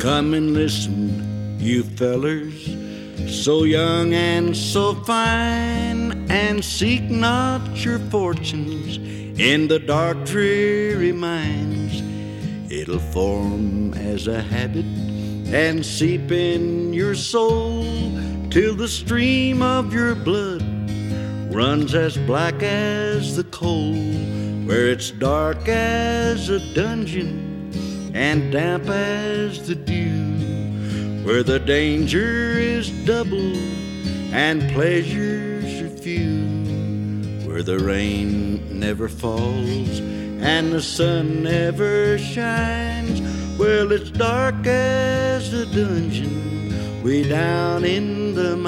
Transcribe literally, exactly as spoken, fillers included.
Come and listen, you fellers, so young and so fine, and seek not your fortunes in the dark, dreary mines. It'll form as a habit and seep in your soul till the stream of your blood runs as black as the coal, where it's dark as a dungeon and damp as the dew, where the danger is double and pleasures are few, where the rain never falls and the sun never shines. Well, it's dark as a dungeon way down in the